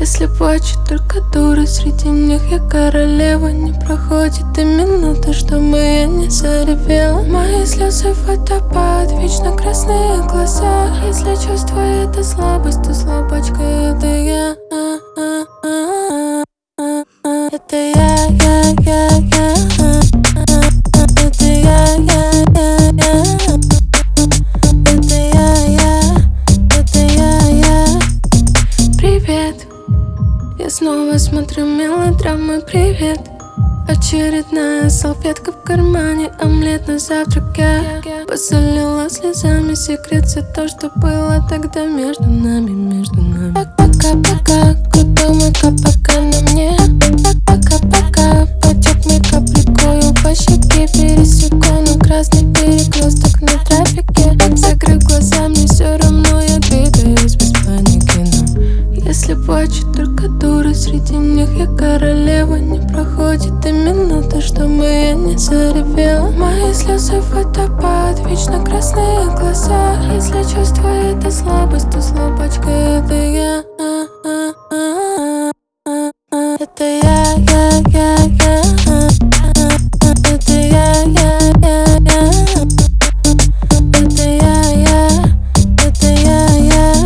Если плачут только дуры, среди них я королева. Не проходит и минуты, чтобы я не заревела. Мои слезы водопад, вечно красные глаза. Если чувство это слабость, то слабачка это я. Это я. Это я. Это я. Привет. Я снова смотрю мелодрамы, привет. Очередная салфетка в кармане, омлет на завтрак я посолила слезами секрет, все то, что было тогда между нами. Пока-пока, крутой мейкап пока на мне. Пока-пока, потек мейкап, прикую по щеке. Пересеку на красный перекресток на трафике. Закрыв глаза, мне все равно, я двигаюсь без паники. Но если плачут только дуры, среди них я королева. Не проходит и минуты, чтобы я не заревела. Мои слезы водопад, вечно красные глаза. Если чувство это слабость, то слабачка это я. Это я. Это я. Это я.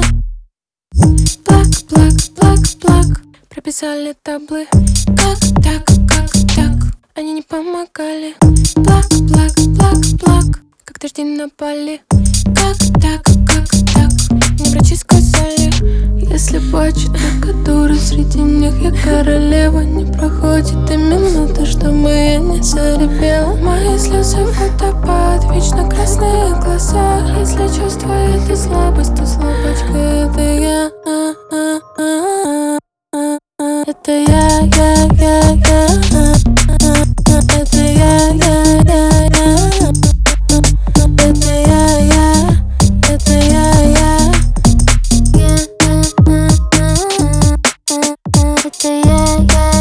Плак. Прописали таблы. Как так? Они не помогали. Плак. Как дожди напали. Как так? Мне врачи сказали, если плачут только дуры, среди них я королева. Не проходит и минуты, чтобы я не заревела. Мои слезы водопад, вечно красные глаза. Если чувство это слабость, то слабачка это я. Это я. Это я.